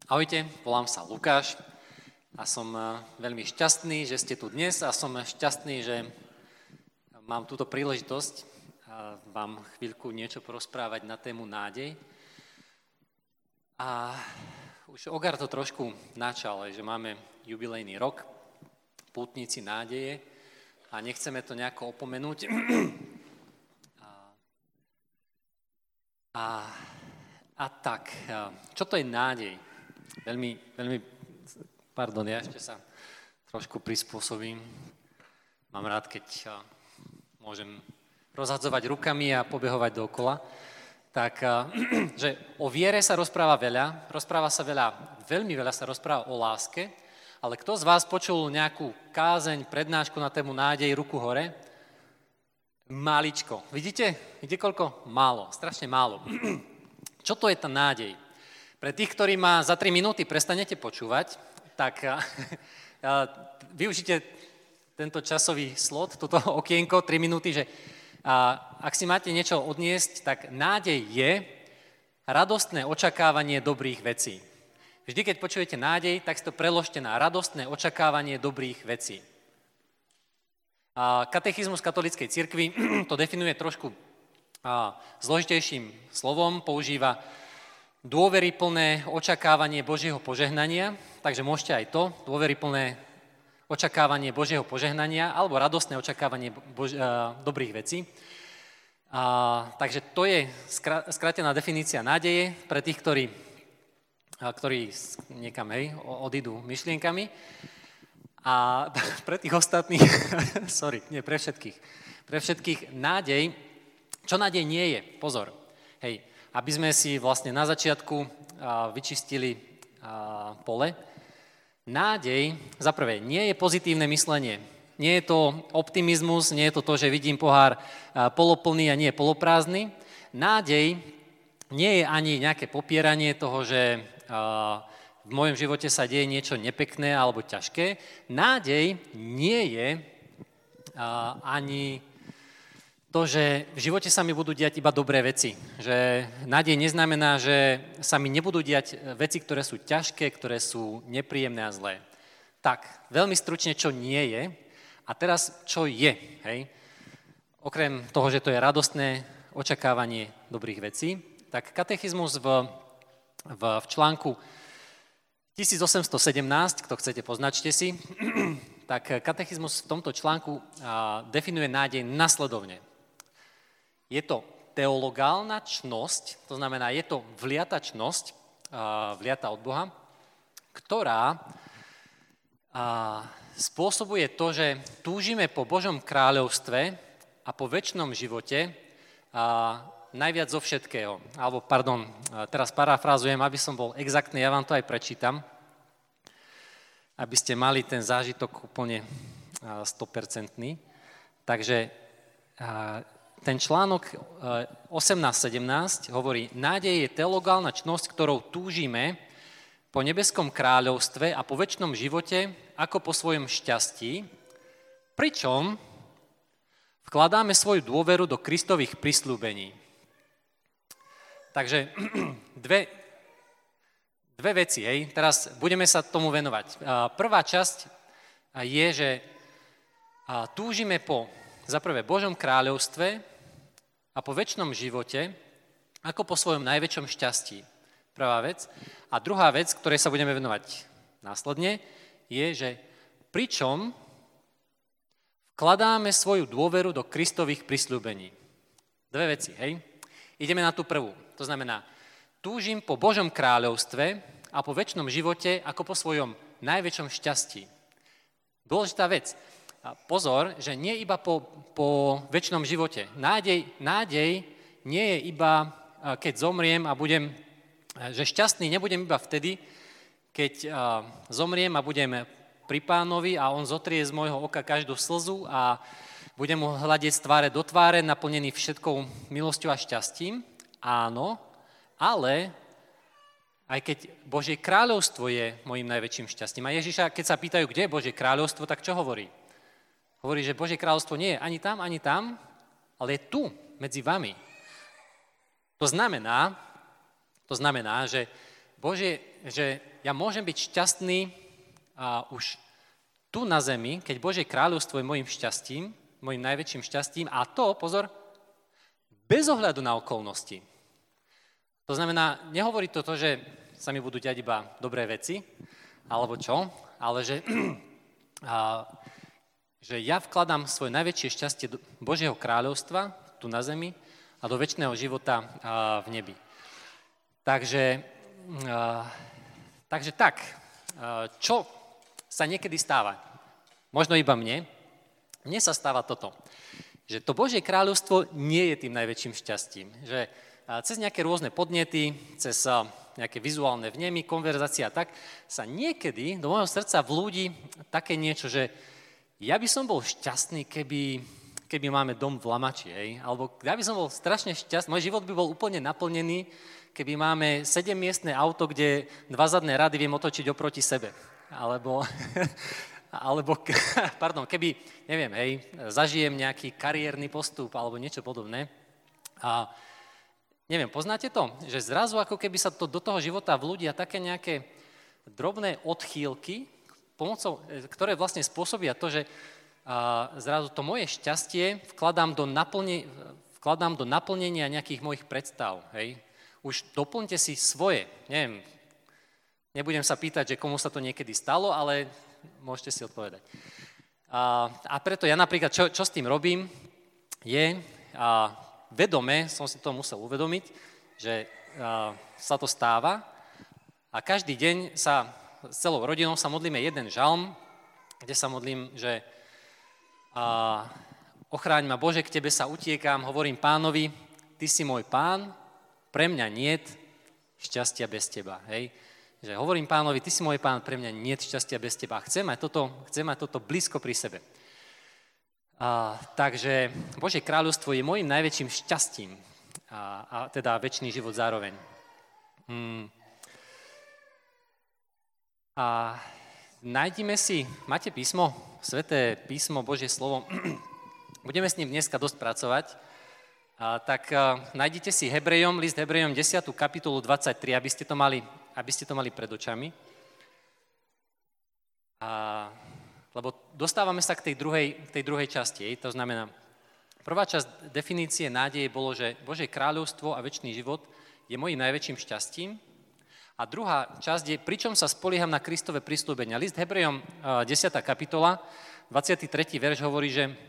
Ahojte, volám sa Lukáš a som veľmi šťastný, že ste tu dnes a som šťastný, že mám túto príležitosť vám chvíľku niečo porozprávať na tému nádej. A už Ogar to trošku načal, že máme jubilejný rok, pútnici nádeje a nechceme to nejako opomenúť. A tak, čo to je nádej? Pardon, ja ešte sa trošku prispôsobím. Mám rád, keď môžem rozhadzovať rukami a pobehovať dookola. Tak, že o viere sa rozpráva veľa, veľmi veľa sa rozpráva o láske, ale kto z vás počul nejakú kázeň, prednášku na tému nádej, ruku hore? Maličko. Vidíte? Vidíte koľko? Málo, strašne málo. Čo to je tá nádej? Pre tých, ktorí ma za 3 minúty prestanete počúvať, tak využite tento časový slot, toto okienko, 3 minúty, že ak si máte niečo odniesť, tak nádej je radostné očakávanie dobrých vecí. Vždy, keď počujete nádej, tak si to preložte na radostné očakávanie dobrých vecí. Katechizmus katolíckej cirkvi to definuje trošku zložitejším slovom, používa dôveryplné očakávanie Božieho požehnania, takže môžete aj to, dôveryplné očakávanie Božieho požehnania alebo radostné očakávanie dobrých vecí. Takže to je skrátená definícia nádeje pre tých, ktorí niekam odídu myšlienkami. A pre tých ostatných, pre všetkých nádej, čo nádej nie je, pozor, aby sme si vlastne na začiatku vyčistili pole. Nádej, za prvé, nie je pozitívne myslenie. Nie je to optimizmus, nie je to, že vidím pohár poloplný a nie poloprázdny. Nádej nie je ani nejaké popieranie toho, že v mojom živote sa deje niečo nepekné alebo ťažké. Nádej nie je ani to, že v živote sa mi budú diať iba dobré veci. Že nádej neznamená, že sa mi nebudú diať veci, ktoré sú ťažké, ktoré sú nepríjemné a zlé. Tak, veľmi stručne, čo nie je. A teraz, čo je. Okrem toho, že to je radostné očakávanie dobrých vecí, tak katechizmus v článku 1817, kto chcete, poznačte si, tak katechizmus v tomto článku definuje nádej nasledovne. Je to teologálna čnosť, to znamená, je to vliata čnosť, vliata od Boha, ktorá spôsobuje to, že túžime po Božom kráľovstve a po večnom živote najviac zo všetkého. Teraz parafrázujem, aby som bol exaktný, ja vám to aj prečítam, aby ste mali ten zážitok úplne 100%. Takže ten článok 18.17 hovorí, nádej je teologálna čnosť, ktorou túžime po nebeskom kráľovstve a po večnom živote ako po svojom šťastí, pričom vkladáme svoju dôveru do Kristových prisľúbení. Takže dve veci, teraz budeme sa tomu venovať. Prvá časť je, že túžime po, za prvé, Božom kráľovstve a po večnom živote, ako po svojom najväčšom šťastí. Prvá vec. A druhá vec, ktorej sa budeme venovať následne, je, že pričom vkladáme svoju dôveru do Kristových prisľúbení. Dve veci, Ideme na tú prvú. To znamená, túžim po Božom kráľovstve a po večnom živote ako po svojom najväčšom šťastí. Dôležitá vec. Pozor, že nie iba po večnom živote. Nádej nie je iba, keď zomriem a že šťastný nebudem iba vtedy, keď zomriem a budem pri Pánovi a on zotrie z môjho oka každú slzu a budem mu hľadiť z tváre do tváre, naplnený všetkou milosťou a šťastím. Áno, ale aj keď Božie kráľovstvo je mojím najväčším šťastím. A Ježiša, keď sa pýtajú, kde je Božie kráľovstvo, tak čo hovorí? Hovorí, že Božie kráľovstvo nie je ani tam, ale je tu, medzi vami. To znamená, že ja môžem byť šťastný už tu na zemi, keď Božie kráľovstvo je môjim šťastím, môjim najväčším šťastím a to, pozor, bez ohľadu na okolnosti. To znamená, nehovorí to, že sa mi budú diať iba dobré veci, alebo čo, ale že ja vkladám svoje najväčšie šťastie do Božieho kráľovstva tu na zemi a do večného života v nebi. Takže tak, čo sa niekedy stáva? Možno iba mne sa stáva toto, že to Božie kráľovstvo nie je tým najväčším šťastím, že cez nejaké rôzne podnety, cez nejaké vizuálne vnemy, konverzácia tak, sa niekedy do môjho srdca vlúdi také niečo, že ja by som bol šťastný, keby máme dom v Lamači, alebo ja by som bol strašne šťastný, môj život by bol úplne naplnený, keby máme 7-miestne auto, kde 2 zadné rady viem otočiť oproti sebe, alebo keby, neviem, zažijem nejaký kariérny postup, alebo niečo podobné. A neviem, poznáte to? Že zrazu ako keby sa to do toho života vľúdia také nejaké drobné odchýlky, pomocou, ktoré vlastne spôsobia to, že zrazu to moje šťastie vkladám do naplnenia nejakých mojich predstav. Hej? Už doplňte si svoje. Neviem, nebudem sa pýtať, že komu sa to niekedy stalo, ale môžete si odpovedať. A preto ja napríklad, čo s tým robím, je vedome, som si to musel uvedomiť, že sa to stáva a každý deň sa s celou rodinou sa modlíme jeden žalm, kde sa modlím, že ochráň ma Bože, k Tebe sa utiekam, hovorím Pánovi, Ty si môj Pán, pre mňa niet šťastia bez Teba. Hej? Že hovorím Pánovi, Ty si môj Pán, pre mňa niet šťastia bez Teba. Chcem mať toto blízko pri sebe. Takže Božie kráľovstvo je môjim najväčším šťastím a teda večný život zároveň. A nájdime si, máte písmo, Sväté písmo, Božie slovo, budeme s ním dneska dosť pracovať, tak nájdite si list Hebrejom 10. kapitolu 23, aby ste to mali pred očami. Lebo dostávame sa k tej druhej časti, to znamená, prvá časť definície nádeje bolo, že Božie kráľovstvo a večný život je mojím najväčším šťastím. A druhá časť je, pričom sa spolieham na Kristove prisľúbenia. List Hebrejom 10. kapitola, 23. verš hovorí,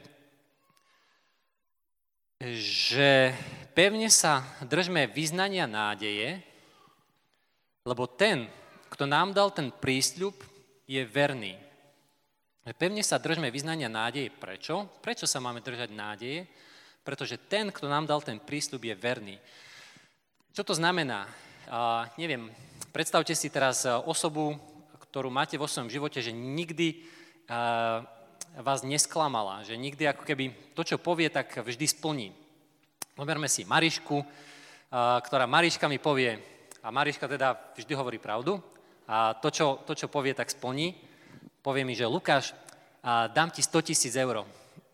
že pevne sa držme vyznania nádeje, lebo ten, kto nám dal ten prísľub, je verný. Pevne sa držme vyznania nádeje. Prečo? Prečo sa máme držať nádeje? Pretože ten, kto nám dal ten prísľub, je verný. Čo to znamená? Neviem, predstavte si teraz osobu, ktorú máte vo svojom živote, že nikdy vás nesklamala, že nikdy ako keby to, čo povie, tak vždy splní. Zoberme si Marišku, ktorá Mariška mi povie, a Mariška teda vždy hovorí pravdu, a to, čo povie, tak splní. Povie mi, že Lukáš, dám ti 100 000 eur.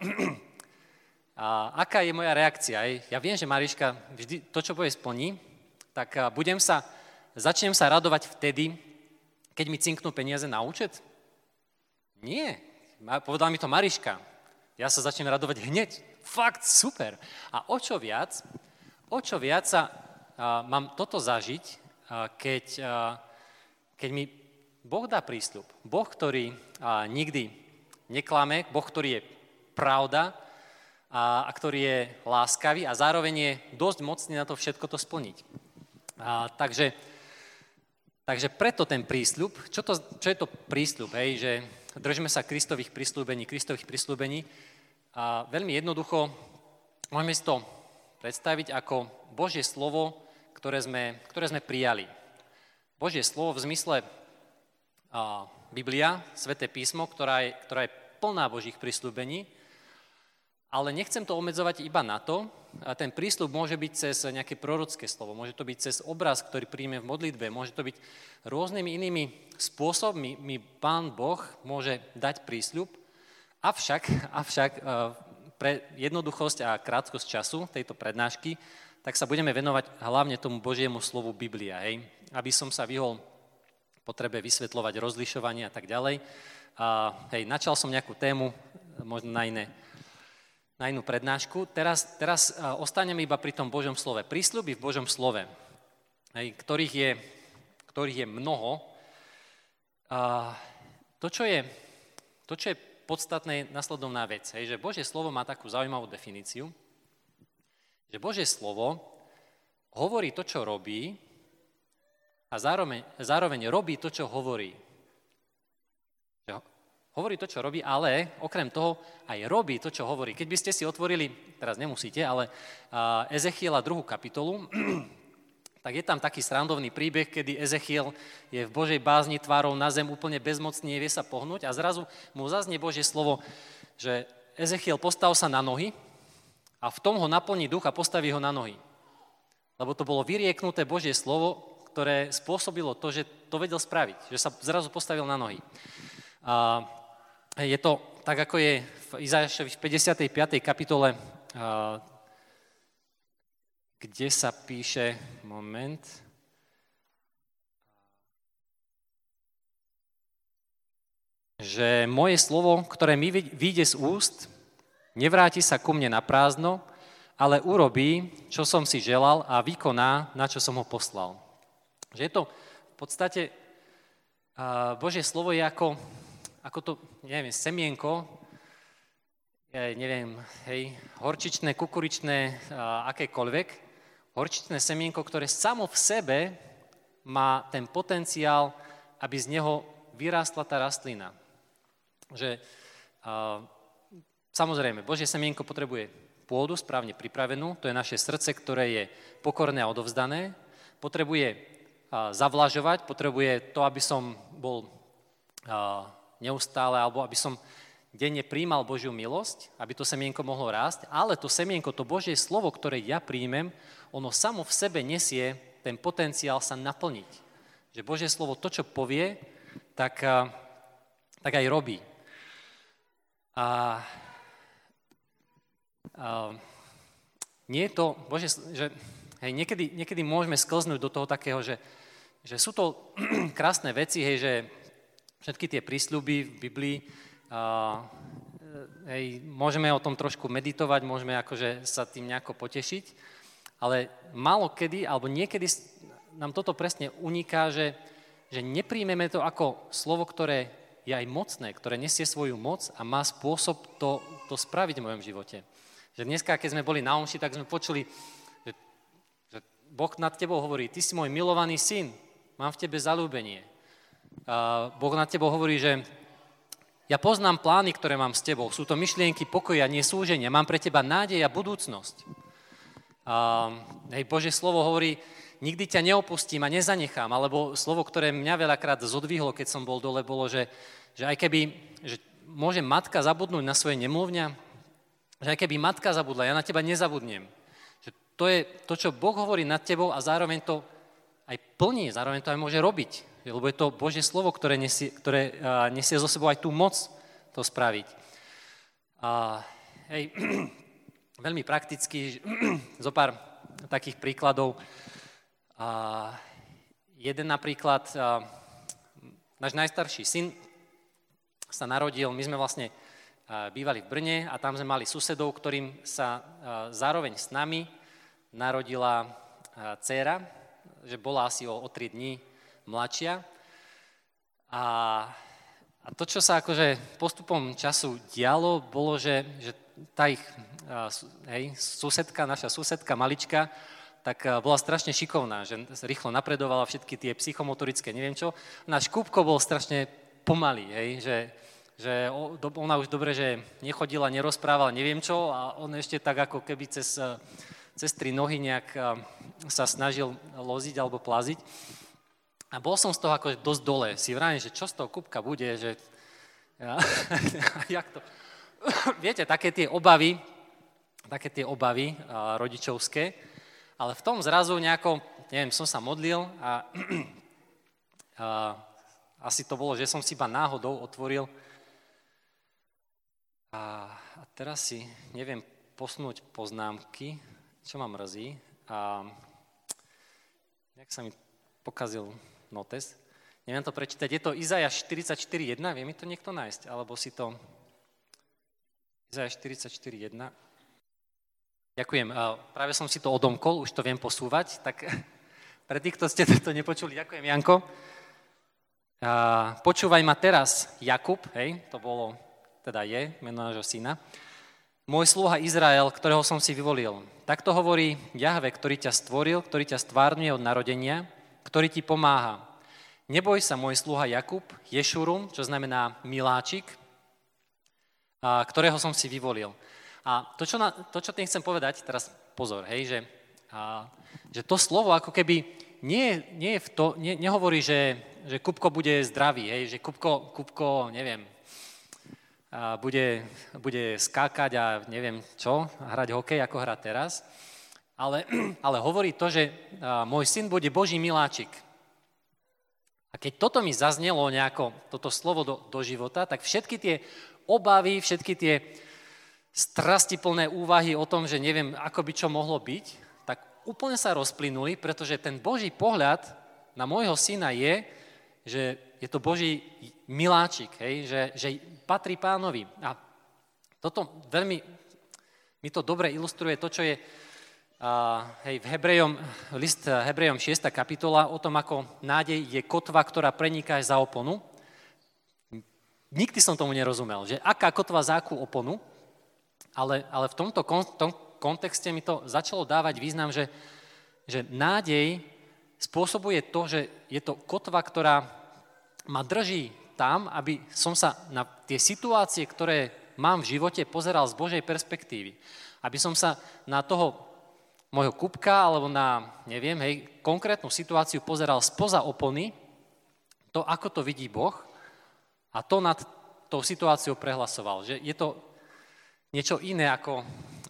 A aká je moja reakcia? Ja viem, že Mariška vždy to, čo povie, splní, tak začnem sa radovať vtedy, keď mi cinknú peniaze na účet? Nie. Povedala mi to Mariška. Ja sa začnem radovať hneď. Fakt, super. A o čo viac mám toto zažiť, keď mi Boh dá prísľub. Boh, ktorý nikdy neklame, Boh, ktorý je pravda a ktorý je láskavý a zároveň je dosť mocný na to všetko to splniť. Takže preto ten prísľub, čo je to prísľub, že držme sa Kristových prísľubení a veľmi jednoducho môžeme si to predstaviť ako Božie slovo, ktoré sme prijali. Božie slovo v zmysle Biblia, Sväté písmo, ktorá je plná Božích prísľubení, ale nechcem to obmedzovať iba na to. A ten prísľub môže byť cez nejaké prorocké slovo, môže to byť cez obraz, ktorý príjme v modlitbe, môže to byť rôznymi inými spôsobmi. Pán Boh môže dať prísľub, avšak pre jednoduchosť a krátkosť času tejto prednášky, tak sa budeme venovať hlavne tomu Božiemu slovu Biblia, aby som sa vyhol potrebe vysvetľovať rozlišovanie a tak ďalej. Načal som nejakú tému, možno na inú prednášku. Teraz ostaneme iba pri tom Božom slove. Prísľuby v Božom slove, ktorých je mnoho. To, čo je podstatné, je nasledovná vec, že Božie slovo má takú zaujímavú definíciu, že Božie slovo hovorí to, čo robí a zároveň robí to, čo hovorí. Že hovorí to, čo robí, ale okrem toho aj robí to, čo hovorí. Keď by ste si otvorili, teraz nemusíte, ale Ezechiela 2. kapitolu, tak je tam taký srandovný príbeh, kedy Ezechiel je v Božej bázni tvárou na zem úplne bezmocný, nevie sa pohnúť a zrazu mu zaznie Božie slovo, že Ezechiel, postav sa na nohy a v tom ho naplní duch a postaví ho na nohy. Lebo to bolo vyrieknuté Božie slovo, ktoré spôsobilo to, že to vedel spraviť, že sa zrazu postavil na nohy. Je to tak, ako je v Izaiášovi v 55. kapitole, kde sa píše, že moje slovo, ktoré mi vyjde z úst, nevráti sa ku mne na prázdno, ale urobí, čo som si želal a vykoná, na čo som ho poslal. Že je to v podstate, Božie slovo je ako to, semienko, horčičné, kukuričné, akékoľvek, horčičné semienko, ktoré samo v sebe má ten potenciál, aby z neho vyrástla tá rastlina. Že samozrejme, Božie semienko potrebuje pôdu správne pripravenú, to je naše srdce, ktoré je pokorné a odovzdané, potrebuje zavlažovať, potrebuje to, aby som bol neustále, alebo aby som denne prijímal Božiu milosť, aby to semienko mohlo rásť, ale to semienko, to Božie slovo, ktoré ja príjmem, ono samo v sebe nesie ten potenciál sa naplniť. Že Božie slovo to, čo povie, tak aj robí. Nie je to, niekedy môžeme sklznúť do toho takého, že sú to krásne veci, že všetky tie prísľuby v Biblii, môžeme o tom trošku meditovať, môžeme akože sa tým nejako potešiť, ale málo kedy, alebo niekedy nám toto presne uniká, že nepríjmeme to ako slovo, ktoré je aj mocné, ktoré nesie svoju moc a má spôsob to spraviť v mojom živote. Že dneska, keď sme boli na omši, tak sme počuli, že Boh nad tebou hovorí, ty si môj milovaný syn, mám v tebe zaľúbenie. Boh nad tebou hovorí, že ja poznám plány, ktoré mám s tebou, sú to myšlienky pokoja, nie súženia, mám pre teba nádej a budúcnosť. Božie slovo hovorí, nikdy ťa neopustím a nezanechám, alebo slovo, ktoré mňa veľakrát zodvihlo, keď som bol dole, bolo, že aj keby, že môže matka zabudnúť na svoje nemluvňa, že aj keby matka zabudla, ja na teba nezabudnem. Že to je to, čo Boh hovorí nad tebou a zároveň to aj plní, zároveň to aj môže robiť, lebo je to Božie slovo, ktoré nesie zo sebou aj tú moc to spraviť. Veľmi prakticky, zo pár takých príkladov. Jeden napríklad, náš najstarší syn sa narodil, my sme vlastne bývali v Brne a tam sme mali susedov, ktorým sa zároveň s nami narodila dcéra, že bola asi o 3 dní mladšia. A to, čo sa akože postupom času dialo, bolo, že tá ich susedka, naša susedka malička, tak bola strašne šikovná, že rýchlo napredovala všetky tie psychomotorické, neviem čo. Náš Kúbko bol strašne pomalý, že ona už dobre, že nechodila, nerozprávala, neviem čo, a on ešte tak ako keby cez 3 nohy nejak sa snažil loziť alebo plaziť. A bol som z toho ako dosť dole. Si vravím, že čo z toho Kúbka bude, že jak to... Viete, také tie obavy rodičovské, ale v tom zrazu nejako, neviem, som sa modlil a asi to bolo, že som si iba náhodou otvoril a teraz si neviem posunúť poznámky, čo ma mrzí a nejak sa mi pokazil notes. Neviem to prečítať, je to Izaiáš 44.1, vie mi to niekto nájsť? Alebo si to... Izaiáš 44.1. Ďakujem, práve som si to odomkol, už to viem posúvať, tak pre tých, kto ste to nepočuli, ďakujem, Janko. Počúvaj ma teraz, Jakub, hej, to bolo, teda je, meno nášho syna, môj sluha Izrael, ktorého som si vyvolil. Takto hovorí Jahve, ktorý ťa stvoril, ktorý ťa stvárňuje od narodenia, ktorý ti pomáha. Neboj sa, môj sluha Jakub, Ješurum, čo znamená miláčik, ktorého som si vyvolil. A to, čo tým chcem povedať, teraz pozor, hej, že to slovo ako keby nehovorí, že Kupko bude zdravý, hej, že Kupko, neviem, bude skákať a neviem čo, hrať hokej, ako hrá teraz, ale hovorí to, že môj syn bude Boží miláčik. A keď toto mi zaznelo nejako, toto slovo do života, tak všetky tie obavy, všetky tie strastiplné úvahy o tom, že neviem, ako by čo mohlo byť, tak úplne sa rozplynuli, pretože ten Boží pohľad na môjho syna je, že je to Boží miláčik, hej, že patrí Pánovi. A toto veľmi mi to dobre ilustruje to, čo je v list Hebrejom 6. kapitola o tom, ako nádej je kotva, ktorá preniká aj za oponu. Nikdy som tomu nerozumel, že aká kotva za akú oponu, ale v tomto kontexte mi to začalo dávať význam, že nádej spôsobuje to, že je to kotva, ktorá ma drží tam, aby som sa na tie situácie, ktoré mám v živote, pozeral z Božej perspektívy. Aby som sa na toho môjho Kupka, alebo na, neviem, konkrétnu situáciu pozeral spoza opony, to, ako to vidí Boh, a to nad tou situáciou prehlasoval. Že je to niečo iné ako,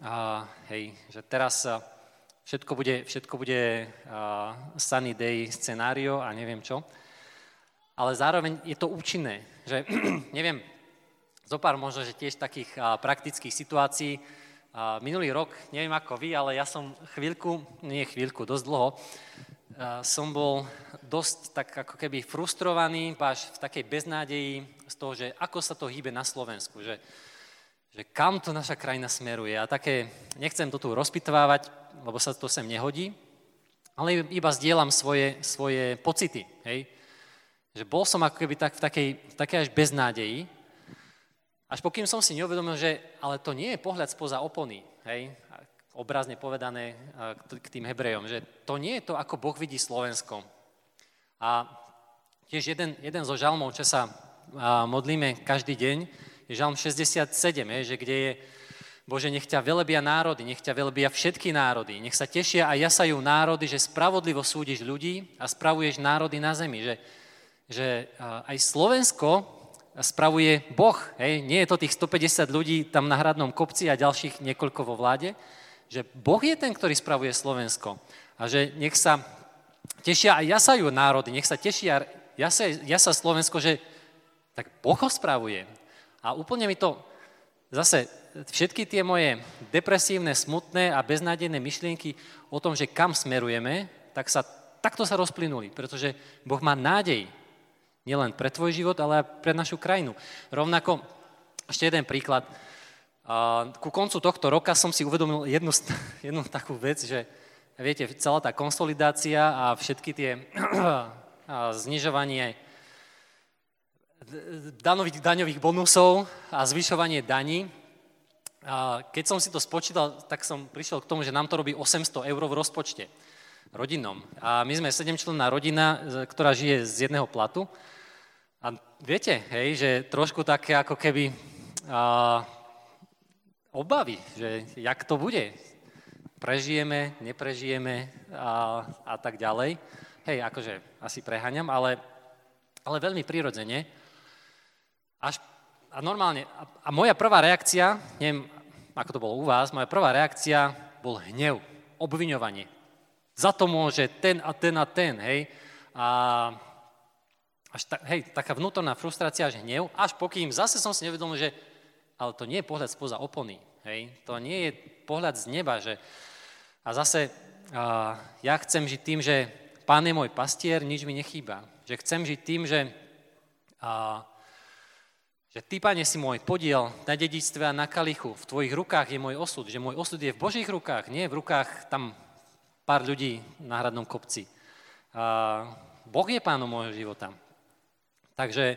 že teraz všetko bude sunny day scenario a neviem čo, ale zároveň je to účinné. Že, neviem, zopár možno, že tiež takých praktických situácií. Minulý rok, neviem ako vy, ale ja som dosť dlho, som bol dosť tak ako keby frustrovaný, až v takej beznádeji z toho, že ako sa to hýbe na Slovensku, že kam to naša krajina smeruje. A také, nechcem to tu rozpitvávať, lebo sa to sem nehodí, ale iba zdieľam svoje pocity. Hej? Že bol som ako keby v takej až beznádeji, až pokým som si neuvedomil, že ale to nie je pohľad spoza opony, hej, obrazne povedané k tým Hebrejom, že to nie je to, ako Boh vidí Slovensko. A tiež jeden zo žalmov, čo sa modlíme každý deň, je žalm 67, že kde je Bože, nech ťa velebia národy, nech ťa velebia všetky národy, nech sa tešia a jasajú národy, že spravodlivo súdiš ľudí a spravuješ národy na zemi, že aj Slovensko spravuje Boh, hej? Nie je to tých 150 ľudí tam na Hradnom kopci a ďalších niekoľko vo vláde, že Boh je ten, ktorý spravuje Slovensko a že nech sa tešia a jasajú národy, nech sa tešia jasa Slovensko, že tak Boh ho spravuje. A úplne mi to zase všetky tie moje depresívne, smutné a beznádejné myšlienky o tom, že kam smerujeme, takto sa rozplynuli, pretože Boh má nádej nielen pre tvoj život, ale aj pre našu krajinu. Rovnako, ešte jeden príklad. Ku koncu tohto roka som si uvedomil jednu takú vec, že viete, celá tá konsolidácia a všetky tie znižovanie daňových bonusov a zvyšovanie daní, keď som si to spočítal, tak som prišiel k tomu, že nám to robí 800 eur v rozpočte rodinnom. A my sme 7-členná rodina, ktorá žije z jedného platu. A viete, hej, že trošku také ako keby obavy, že jak to bude. Prežijeme, neprežijeme a tak ďalej. Hej, akože asi preháňam, ale veľmi prirodzene. A normálne, a moja prvá reakcia, neviem, ako to bolo u vás, moja prvá reakcia bol hnev, obviňovanie. Za to môže ten a ten a ten, hej. Taká vnútorná frustrácia, až hnev, až pokým zase som si nevedomil, že ale to nie je pohľad spoza opony, hej. To nie je pohľad z neba, že a zase ja chcem žiť tým, že Pán je môj pastier, nič mi nechýba. Že Že chcem žiť tým, že ty, Pane, si môj podiel na dedičstve a na kalichu. V tvojich rukách je môj osud. Že môj osud je v Božích rukách, nie v rukách tam pár ľudí na hradnom kopci. Boh je pánom môjho života. Takže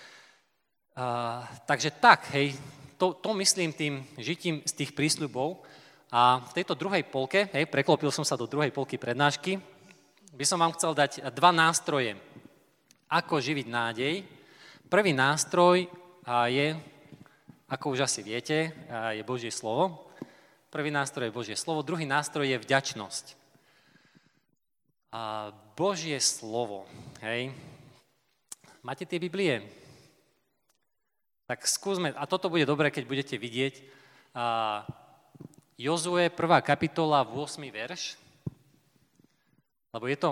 tak, hej, to myslím tým žitím z tých prísľubov. A v tejto druhej polke, hej, preklopil som sa do druhej polky prednášky, by som vám chcel dať dva nástroje, ako živiť nádej. Prvý nástroj je, ako už asi viete, je Božie slovo. Prvý nástroj je Božie slovo, druhý nástroj je vďačnosť. Božie slovo, hej. Máte tie Biblie? Tak skúsme, a toto bude dobré, keď budete vidieť, Jozue, 1. kapitola, 8. verš, lebo je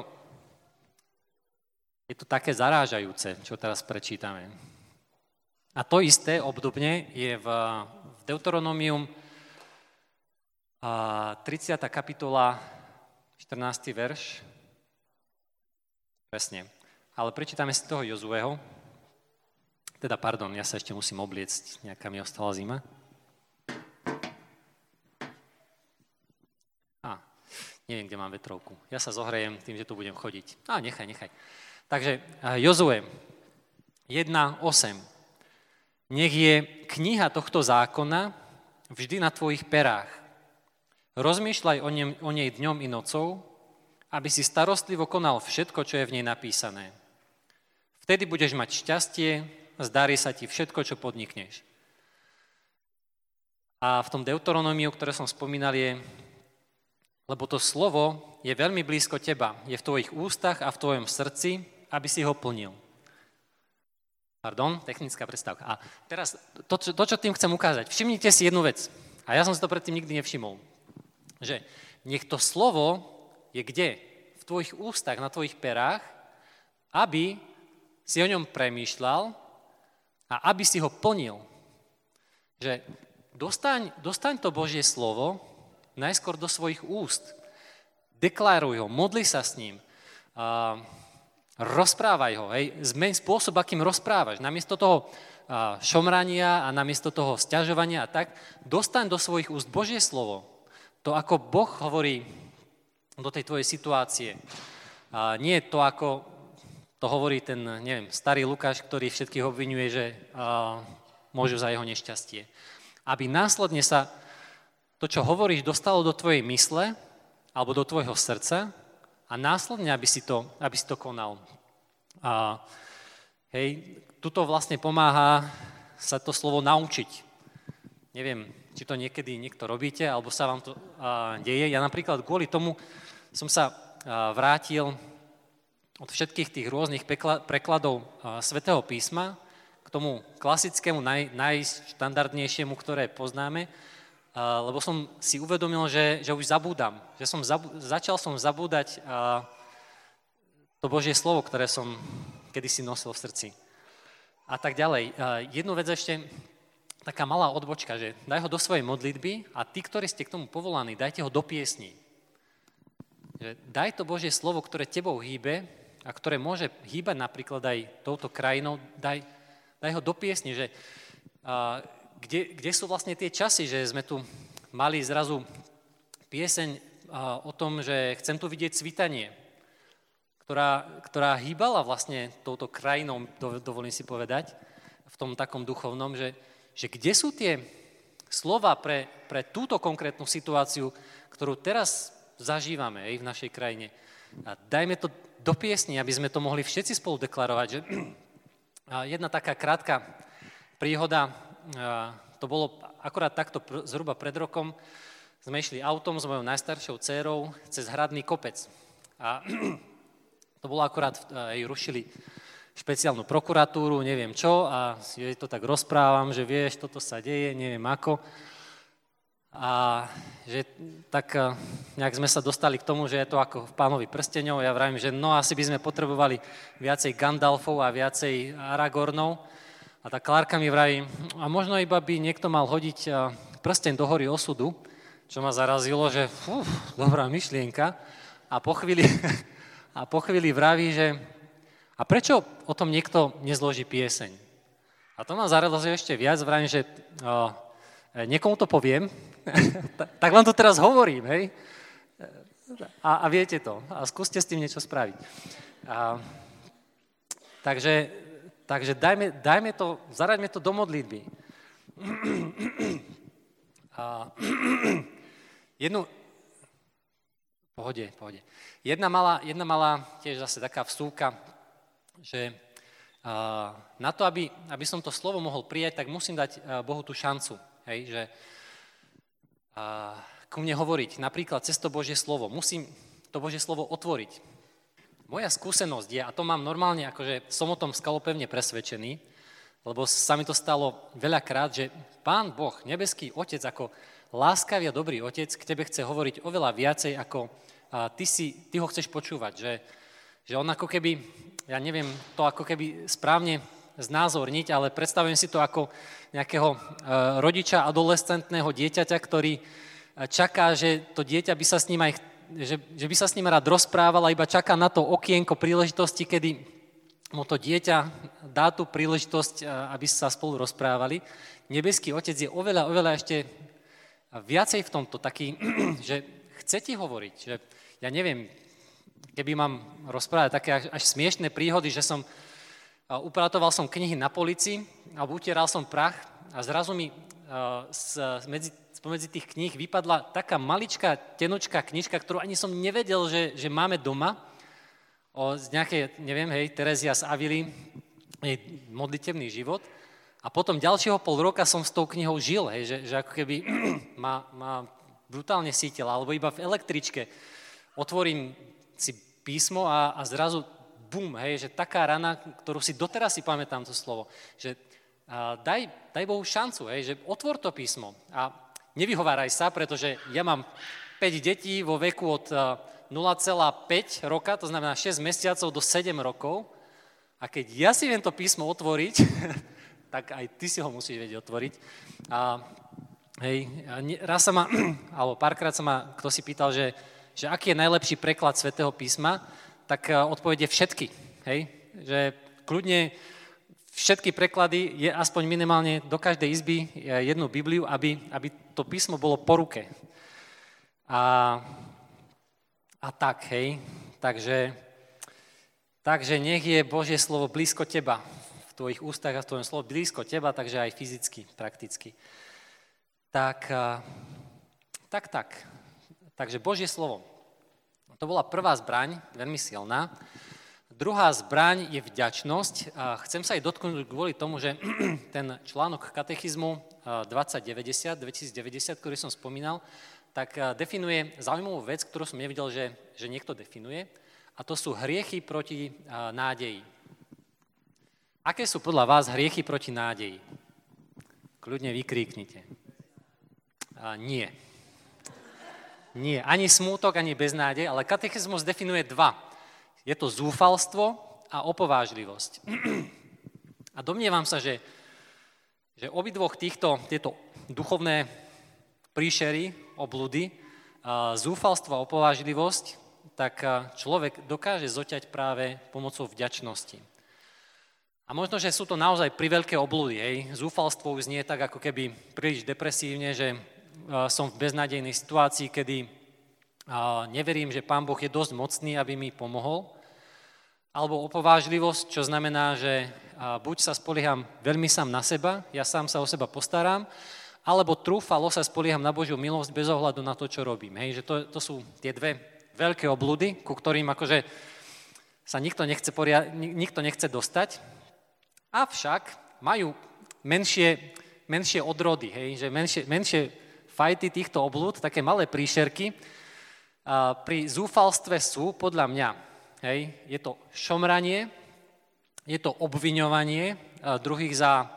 to také zarážajúce, čo teraz prečítame. A to isté, obdobne, je v Deuteronomium 30. kapitola, 14. verš, presne. Ale prečítame si toho Jozueho, ja sa ešte musím obliecť, nejaká mi ostala zima. Neviem, kde mám vetrovku. Ja sa zohrejem tým, že tu budem chodiť. Nechaj. Takže Jozue 1.8. Nech je kniha tohto zákona vždy na tvojich perách. Rozmýšľaj o nej dňom i nocou, aby si starostlivo konal všetko, čo je v nej napísané. Vtedy budeš mať šťastie, zdarí sa ti všetko, čo podnikneš. A v tom Deuteronomiu, ktoré som spomínal, je: lebo to slovo je veľmi blízko teba, je v tvojich ústach a v tvojom srdci, aby si ho plnil. Pardon, technická prestávka. A teraz to, čo tým chcem ukázať. Všimnite si jednu vec. A ja som si to predtým nikdy nevšimol. Že nech to slovo je kde? V tvojich ústach, na tvojich perách, aby si o ňom premýšľal a aby si ho plnil. Že dostaň to Božie slovo najskôr do svojich úst. Deklaruj ho, modli sa s ním, rozprávaj ho, hej, zmeň spôsob, akým rozprávaš. Namiesto toho šomrania a namiesto toho sťažovania a tak, dostaň do svojich úst Božie slovo. To, ako Boh hovorí do tej tvojej situácie. Nie to, ako to hovorí ten, starý Lukáš, ktorý všetkých obviňuje, že môžu za jeho nešťastie. Aby následne sa to, čo hovoríš, dostalo do tvojej mysle alebo do tvojho srdca a následne, aby si to konal. Tuto vlastne pomáha sa to slovo naučiť. Neviem, či to niekedy niekto robíte, alebo sa vám to deje. Ja napríklad kvôli tomu som sa vrátil od všetkých tých rôznych prekladov Svätého písma k tomu klasickému, najštandardnejšiemu, ktoré poznáme, lebo som si uvedomil, že už zabúdam. Začal som zabúdať to Božie slovo, ktoré som kedysi nosil v srdci. A tak ďalej. Jednu vec ešte, taká malá odbočka, že daj ho do svojej modlitby a tí, ktorí ste k tomu povolaní, dajte ho do piesní. Že daj to Božie slovo, ktoré tebou hýbe a ktoré môže hýbať napríklad aj touto krajinou, daj ho do piesni, že kde sú vlastne tie časy, že sme tu mali zrazu pieseň o tom, že chcem tu vidieť svitanie, ktorá hýbala vlastne touto krajinou, dovolím si povedať, v tom takom duchovnom, že kde sú tie slova pre túto konkrétnu situáciu, ktorú teraz zažívame v našej krajine. A dajme to do piesni, aby sme to mohli všetci spolu deklarovať. Že jedna taká krátka príhoda, to bolo akorát takto zhruba pred rokom, sme išli autom s mojou najstaršou dcérou cez Hradný kopec. A to bolo akorát, jej rušili špeciálnu prokuratúru, neviem čo, a jej to tak rozprávam, že vieš, toto sa deje, neviem ako. A že tak nejak sme sa dostali k tomu, že je to ako v Pánovi prsteňov. Ja vravím, že asi by sme potrebovali viacej Gandalfov a viacej Aragornov. A tá Klárka mi vraví, a možno iba by niekto mal hodiť prsteň do hory osudu, čo ma zarazilo, že dobrá myšlienka. A po chvíli vraví, že A prečo o tom niekto nezloží pieseň? A to ma zaradilo ešte viac, vrajím, že niekomu to poviem, tak vám to teraz hovorím, hej? A viete to. A skúste s tým niečo spraviť. Takže dajme to, zaraďme to do modlitby. Pohode. Jedna malá, tiež zase taká vsúka, že na to, aby som to slovo mohol prijať, tak musím dať Bohu tú šancu, hej, že ku mne hovoriť, napríklad cez to Božie slovo. Musím to Božie slovo otvoriť. Moja skúsenosť je, a to mám normálne, akože som o tom skalopevne presvedčený, lebo sa mi to stalo veľakrát, že Pán Boh, nebeský Otec, ako láskavý a dobrý Otec, k tebe chce hovoriť oveľa viacej, ako ty ho chceš počúvať. Že on ako keby, ja neviem to ako keby správne znázorniť, ale predstavujem si to ako nejakého rodiča adolescentného dieťaťa, ktorý čaká, že to dieťa by sa s ním aj, že by sa s ním rád rozprával a iba čaká na to okienko príležitosti, kedy mu to dieťa dá tú príležitosť, aby sa spolu rozprávali. Nebeský Otec je oveľa ešte viacej v tomto taký, že chce ti hovoriť, že ja neviem, keby mám rozprávať také až smiešné príhody, že upratoval som knihy na polici alebo utieral som prach a zrazu mi spomedzi tých kníh vypadla taká maličká, tenučká knižka, ktorú ani som nevedel, že máme doma, z nejakej, neviem, hej, Terezia z Avily, jej modlitevný život. A potom ďalšieho pol roka som s tou knihou žil, hej, že ako keby ma brutálne sítila, alebo iba v električke otvorím si písmo a zrazu bum, hej, že taká rana, ktorú si doteraz si pamätám to slovo, že daj Bohu šancu, hej, že otvor to písmo a nevyhováraj sa, pretože ja mám 5 detí vo veku od 0,5 roka, to znamená 6 mesiacov do 7 rokov a keď ja si viem to písmo otvoriť, tak aj ty si ho musíš vedieť otvoriť. Raz sa ma, alebo párkrát sa ma kto si pýtal, že aký je najlepší preklad Svätého písma, tak odpoveď je všetky. Hej? Že kľudne všetky preklady je aspoň minimálne do každej izby jednu Bibliu, aby to písmo bolo po ruke. A tak, hej. Takže nech je Božie slovo blízko teba, v tvojich ústach a v tvojom slovo blízko teba, takže aj fyzicky, prakticky. Tak. Takže Božie slovo. To bola prvá zbraň, veľmi silná. Druhá zbraň je vďačnosť. A chcem sa aj dotknúť kvôli tomu, že ten článok katechizmu 2090, ktorý som spomínal, tak definuje zaujímavú vec, ktorú som nevidel, že niekto definuje, a to sú hriechy proti nádeji. Aké sú podľa vás hriechy proti nádeji? Kľudne vykríknite. Nie. Nie, ani smútok, ani beznádej, ale katechizmus definuje dva. Je to zúfalstvo a opovážlivosť. A domnievam sa, že obidvoch tieto duchovné príšery, obludy, zúfalstvo a opovážlivosť, tak človek dokáže zoťať práve pomocou vďačnosti. A možno, že sú to naozaj priveľké obludy. Hej. Zúfalstvo už znie tak ako keby príliš depresívne, že som v beznádejnej situácii, kedy neverím, že Pán Boh je dosť mocný, aby mi pomohol. Alebo opovážlivosť, čo znamená, že buď sa spolieham veľmi sám na seba, ja sám sa o seba postaram, alebo trúfalo sa spolieham na Božiu milosť bez ohľadu na to, čo robím. Hej, že to sú tie dve veľké obludy, ku ktorým akože sa nikto nechce dostať, avšak majú menšie odrody, hej, že menšie fajty týchto oblúd, také malé príšerky, pri zúfalstve sú podľa mňa, hej, je to šomranie, je to obviňovanie druhých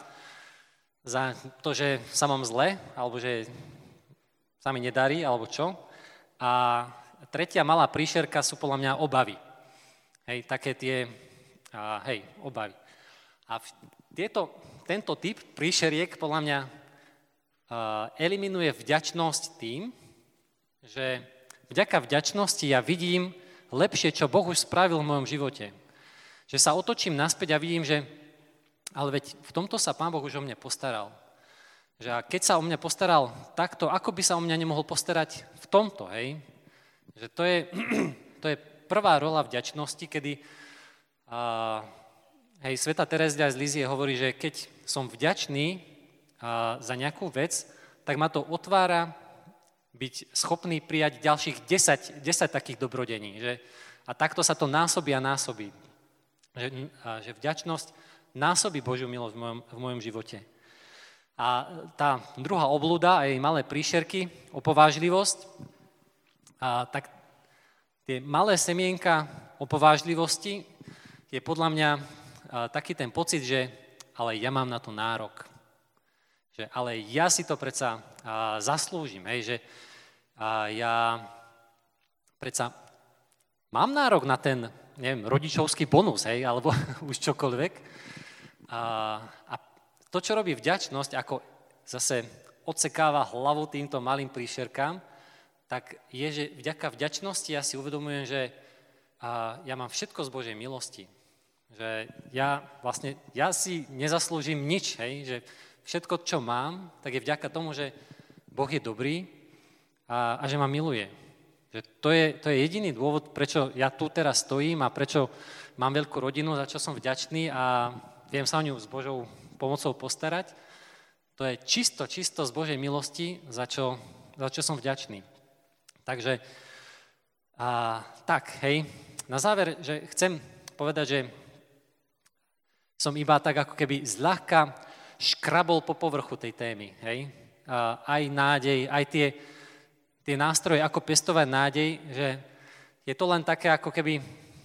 za to, že sa mám zle, alebo že sa mi nedarí, alebo čo. A tretia malá príšerka sú podľa mňa obavy. Hej, také tie, obavy. A tento typ príšeriek podľa mňa eliminuje vďačnosť tým, že vďaka vďačnosti ja vidím lepšie, čo Boh už spravil v mojom živote. Že sa otočím naspäť a vidím, že ale veď v tomto sa Pán Boh už o mňa postaral. Že a keď sa o mňa postaral takto, ako by sa o mňa nemohol postarať v tomto, hej? Že to je prvá rola vďačnosti, kedy Svätá Terezia z Lízie hovorí, že keď som vďačný za nejakú vec, tak ma to otvára byť schopný prijať ďalších 10 takých dobrodení. A takto sa to násobí a násobí. Že vďačnosť násobí Božiu milosť v mojom živote. A tá druhá obluda a jej malé príšerky, opovážlivosť, tak tie malé semienka opovážlivosti je podľa mňa taký ten pocit, že ale ja mám na to nárok. Že ale ja si to predsa zaslúžim. Hej, že ja predsa mám nárok na ten, neviem, rodičovský bonus, hej, alebo už čokoľvek. A to, čo robí vďačnosť, ako zase odsekáva hlavu týmto malým príšerkám, tak je, že vďaka vďačnosti ja si uvedomujem, že ja mám všetko z Božej milosti. Že ja si nezaslúžim nič, hej, že všetko, čo mám, tak je vďaka tomu, že Boh je dobrý a že ma miluje. Že to je jediný dôvod, prečo ja tu teraz stojím a prečo mám veľkú rodinu, za čo som vďačný a viem sa o ňu s Božou pomocou postarať. To je čisto z Božej milosti, za čo som vďačný. Takže tak, hej, na záver, že chcem povedať, že som iba tak ako keby zľahka škrabol po povrchu tej témy, hej. Aj nádej, aj tie nástroje, ako pestovať nádej, že je to len také ako keby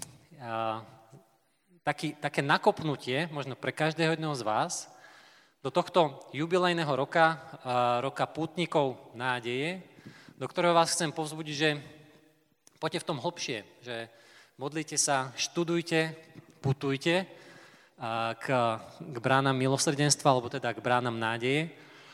také nakopnutie, možno pre každého jedného z vás, do tohto jubilejného roka, roka pútnikov nádeje, do ktorého vás chcem povzbudiť, že poďte v tom hlbšie, že modlite sa, študujte, putujte k bránam milosrdenstva, alebo teda k bránam nádeje,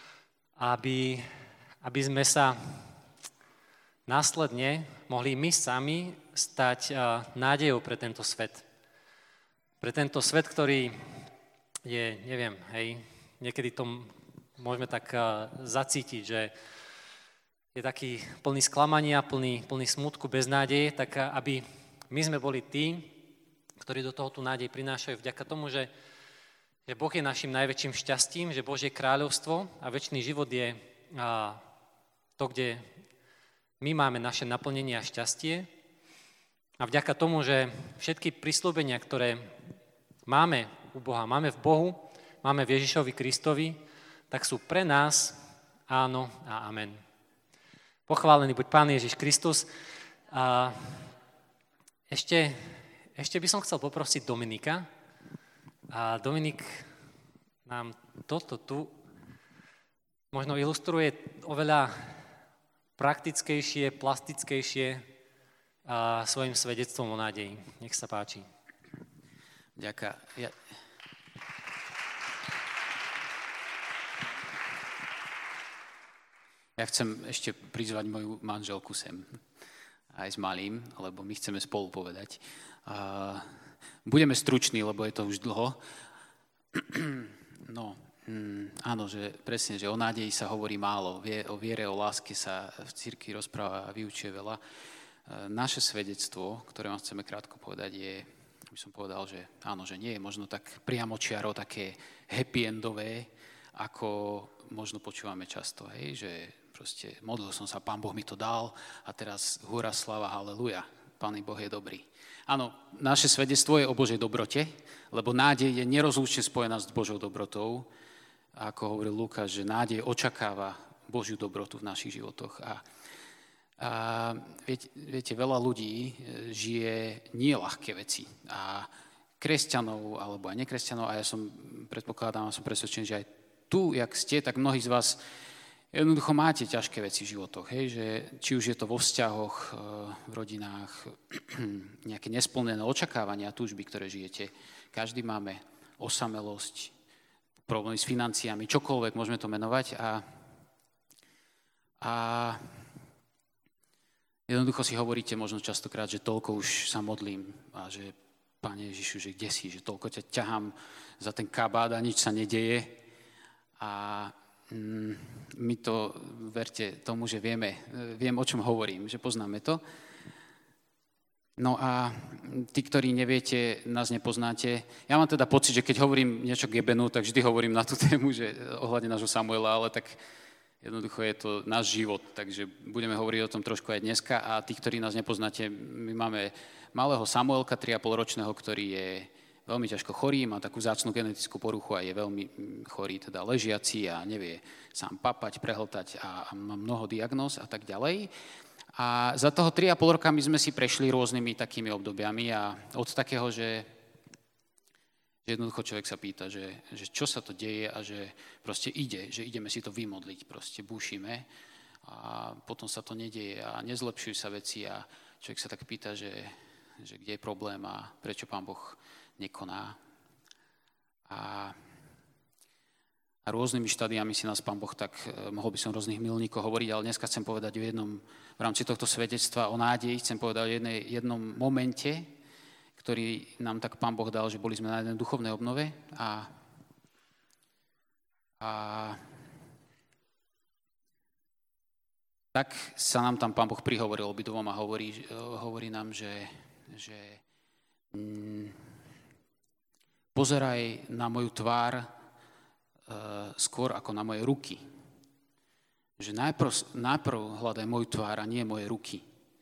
aby sme sa následne mohli my sami stať nádejou pre tento svet. Pre tento svet, ktorý je, neviem, hej, niekedy to môžeme tak zacítiť, že je taký plný sklamania, plný smútku, bez nádeje, tak aby my sme boli tí, ktorí do toho tú nádej prinášajú vďaka tomu, že Boh je našim najväčším šťastím, že Božie kráľovstvo a večný život je to, kde my máme naše naplnenie a šťastie. A vďaka tomu, že všetky prisľúbenia, ktoré máme u Boha, máme v Bohu, máme v Ježišovi Kristovi, tak sú pre nás áno a amen. Pochválený buď Pán Ježiš Kristus. A ešte by som chcel poprosiť Dominika. A Dominik nám toto tu možno ilustruje oveľa praktickejšie, plastickejšie svojim svedectvom o nádeji. Nech sa páči. Ďakujem. Ja chcem ešte prizvať moju manželku sem, aj s malým, lebo my chceme spolu povedať. Budeme struční, lebo je to už dlho. No, áno, že presne, že o nádeji sa hovorí málo. O viere, o láske sa v cirkvi rozpráva a vyučuje veľa. Naše svedectvo, ktoré vám chceme krátko povedať, je, by som povedal, že áno, že nie je možno tak priamočiaro, také happy endové, ako možno počúvame často, hej, že proste modlil som sa, Pán Boh mi to dal a teraz hurá, sláva, haleluja, Pán Boh je dobrý. Áno, naše svedectvo je o Božej dobrote, lebo nádej je nerozlúčne spojená s Božou dobrotou. A ako hovoril Lukáš, že nádej očakáva Božiu dobrotu v našich životoch. A viete, veľa ľudí žije nie ľahké veci. A kresťanov, alebo aj nekresťanov, a ja som predpokladám, som presvedčený, že aj tu, jak ste, tak mnohí z vás jednoducho máte ťažké veci v životoch, hej? Že či už je to vo vzťahoch, v rodinách, nejaké nesplnené očakávania, túžby, ktoré žijete. Každý máme osamelosť, problémy s financiami, čokoľvek môžeme to menovať a jednoducho si hovoríte možno častokrát, že toľko už sa modlím a že Pane Ježišu, že kde si, že toľko ťa ťahám za ten kabát a nič sa nedeje. A my to, verte tomu, že viem, o čom hovorím, že poznáme to. No a tí, ktorí neviete, nás nepoznáte. Ja mám teda pocit, že keď hovorím niečo k Ebenu, tak vždy hovorím na tú tému, že ohľadne nášho Samuela, ale tak jednoducho je to náš život, takže budeme hovoriť o tom trošku aj dneska. A tí, ktorí nás nepoznáte, my máme malého Samuelka, 3,5-ročného, ktorý je veľmi ťažko chorý, má takú vzácnu genetickú poruchu a je veľmi chorý, teda ležiaci a nevie sám papať, prehltať a má mnoho diagnóz a tak ďalej. A za toho 3,5 roka my sme si prešli rôznymi takými obdobiami a od takého, že jednoducho človek sa pýta, že čo sa to deje a že proste že ideme si to vymodliť, proste búšime a potom sa to nedieje a nezlepšujú sa veci a človek sa tak pýta, že kde je problém a prečo Pán Boh nekoná. A rôznymi štádiami si nás Pán Boh tak, mohol by som rôznych milníkov hovoriť, ale dneska chcem povedať v rámci tohto svedectva o nádeji, chcem povedať o jednom momente, ktorý nám tak Pán Boh dal, že boli sme na jednej duchovnej obnove a tak sa nám tam Pán Boh prihovoril obidvom a hovorí nám, že pozeraj na moju tvár skôr ako na moje ruky. Že najprv hľadaj moju tvár a nie moje ruky.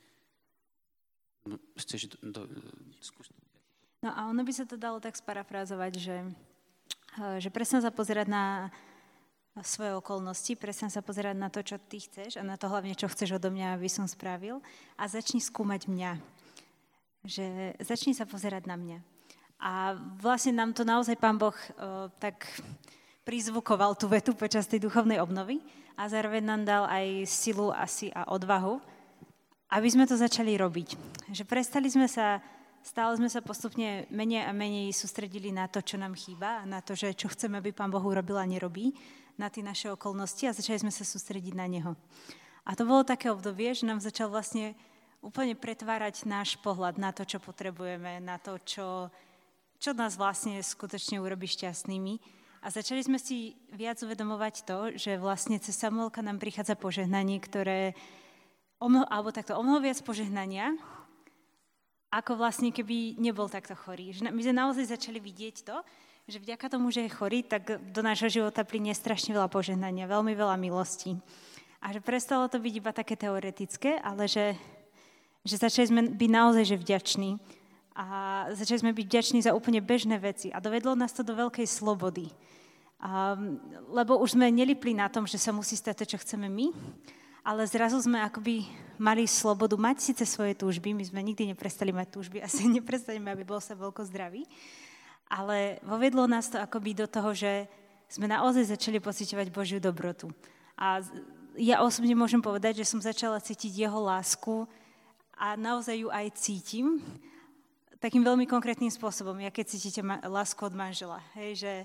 No a ono by sa to dalo tak sparafrázovať, že presne sa pozerať na svoje okolnosti, presne sa pozerať na to, čo ty chceš a na to hlavne, čo chceš odo mňa, aby som spravil a začni skúmať mňa. Že začni sa pozerať na mňa. A vlastne nám to naozaj Pán Boh tak prizvukoval tú vetu počas tej duchovnej obnovy a zároveň nám dal aj silu asi a odvahu, aby sme to začali robiť. Že stále sme sa postupne menej a menej sústredili na to, čo nám chýba, na to, že čo chceme, aby Pán Boh urobil a nerobí, na tie naše okolnosti a začali sme sa sústrediť na Neho. A to bolo také obdobie, že nám začal vlastne úplne pretvárať náš pohľad na to, čo potrebujeme, na to, čo nás vlastne skutočne urobí šťastnými. A začali sme si viac uvedomovať to, že vlastne cez Samuelka nám prichádza požehnanie, ktoré o mnoho viac požehnania, ako vlastne keby nebol takto chorý. My sme naozaj začali vidieť to, že vďaka tomu, že je chorý, tak do nášho života plynie strašne veľa požehnania, veľmi veľa milostí. A že prestalo to byť iba také teoretické, ale že začali sme byť naozaj že vďační. A začali sme byť vďační za úplne bežné veci. A dovedlo nás to do veľkej slobody. Lebo už sme nelipli na tom, že sa musí stať to, čo chceme my, ale zrazu sme akoby mali slobodu mať síce svoje túžby. My sme nikdy neprestali mať túžby, asi neprestaneme, aby bol Samuelko zdravý. Ale vovedlo nás to akoby do toho, že sme naozaj začali pociťovať Božiu dobrotu. A ja osobne môžem povedať, že som začala cítiť jeho lásku a naozaj ju aj cítim takým veľmi konkrétnym spôsobom, ja keď cítite lásku od manžela, hej, že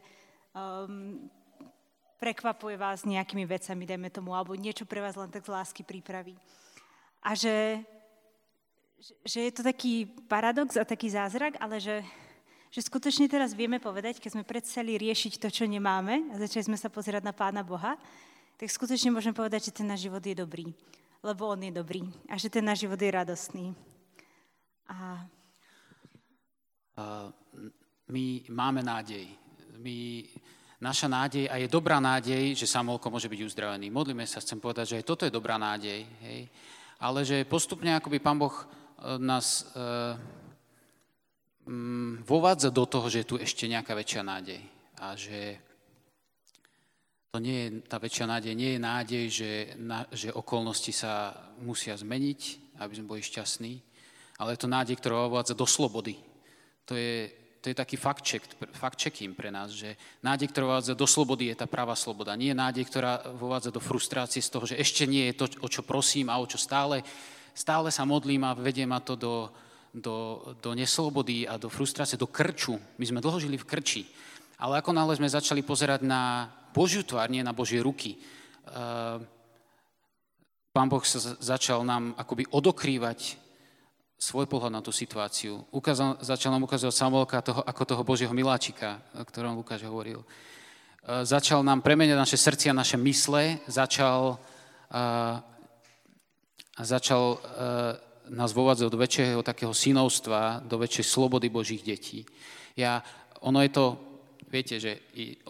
prekvapuje vás nejakými vecami, dajme tomu, alebo niečo pre vás len tak z lásky pripraví. A že je to taký paradox a taký zázrak, ale že skutočne teraz vieme povedať, keď sme prestali riešiť to, čo nemáme a začali sme sa pozerať na Pána Boha, tak skutočne môžeme povedať, že ten náš život je dobrý, lebo on je dobrý a že ten náš život je radostný. My máme nádej. Naša nádej, a je dobrá nádej, že Samuelko môže byť uzdravený. Modlíme sa, chcem povedať, že aj toto je dobrá nádej. Hej? Ale že postupne akoby Pán Boh nás vovádza do toho, že je tu ešte nejaká väčšia nádej. A že to nie je, tá väčšia nádej nie je nádej, že okolnosti sa musia zmeniť, aby sme boli šťastní, ale je to nádej, ktorá vovádza do slobody. To je taký fact-checking pre nás, že nádej, ktorá vovádza do slobody, je tá pravá sloboda. Nie je nádej, ktorá vovádza do frustrácie z toho, že ešte nie je to, o čo prosím a o čo stále sa modlím a vedie ma to do neslobody a do frustrácie, do krču. My sme dlho žili v krči. Ale ako náhle sme začali pozerať na Božiu tvár, nie na Božie ruky, Pán Boh sa začal nám akoby odokrývať svoj pohľad na tú situáciu. Začal nám ukazovať Samuelka ako toho Božieho miláčika, o ktorom Lukáš hovoril. Začal nám premeniať naše srdcia, naše mysle, začal nás vovádzať do väčšieho takého synovstva, do väčšej slobody Božích detí. Ono je to, viete, že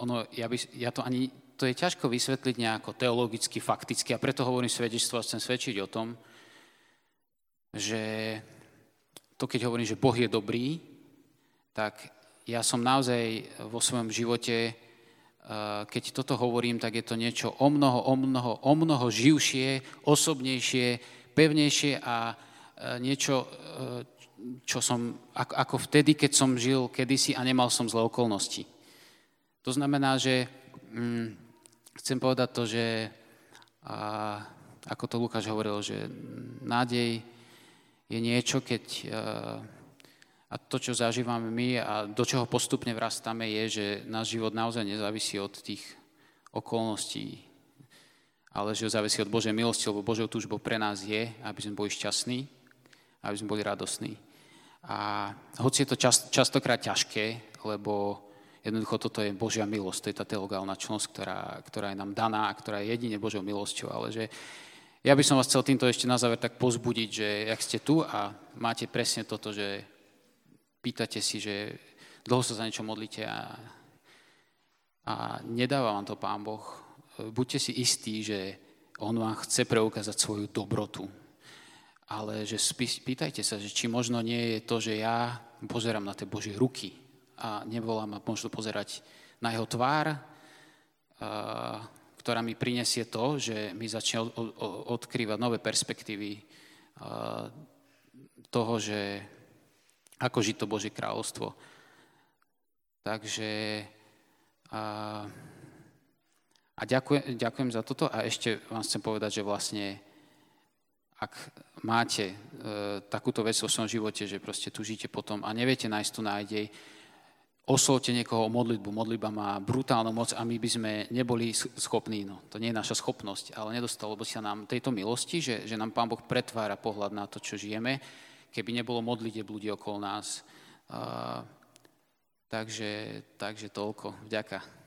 to je ťažko vysvetliť nejako teologicky, fakticky a preto hovorím svedectvo a chcem svedčiť o tom, že to, keď hovorím, že Boh je dobrý, tak ja som naozaj vo svojom živote, keď toto hovorím, tak je to niečo o mnoho živšie, osobnejšie, pevnejšie a niečo, čo som, ako vtedy, keď som žil kedysi a nemal som zlé okolnosti. To znamená, že chcem povedať to, že ako to Lukáš hovoril, že nádej je niečo, a to, čo zažívame my a do čoho postupne vrastáme, je, že náš život naozaj nezávisí od tých okolností, ale že závisí od Božej milosti, lebo Božou túžbou pre nás je, aby sme boli šťastní, aby sme boli radosní. A hoci je to častokrát ťažké, lebo jednoducho toto je Božia milosť, to je tá teologálna čnosť, ktorá je nám daná a ktorá je jedine Božou milosťou, ale že ja by som vás chcel týmto ešte na záver tak pozbudiť, že jak ste tu a máte presne toto, že pýtate si, že dlho sa za niečo modlíte a nedáva vám to Pán Boh. Buďte si istí, že On vám chce preukázať svoju dobrotu. Ale že pýtajte sa, že či možno nie je to, že ja pozerám na tie Božie ruky a nevolám ma možno pozerať na jeho tvár, ktorá mi prinesie to, že mi začne odkrývať nové perspektívy toho, že ako žiť to Božie kráľovstvo. Takže ďakujem za toto a ešte vám chcem povedať, že vlastne ak máte takúto vec vo svojom živote, že proste tužíte potom a neviete nájsť tú nádej, oslovte niekoho o modlitbu. Modlitba má brutálnu moc a my by sme neboli schopní, to nie je naša schopnosť, ale nedostalo by sa nám tejto milosti, že nám Pán Boh pretvára pohľad na to, čo žijeme, keby nebolo modlitieb ľudí okolo nás. Takže toľko. Vďaka.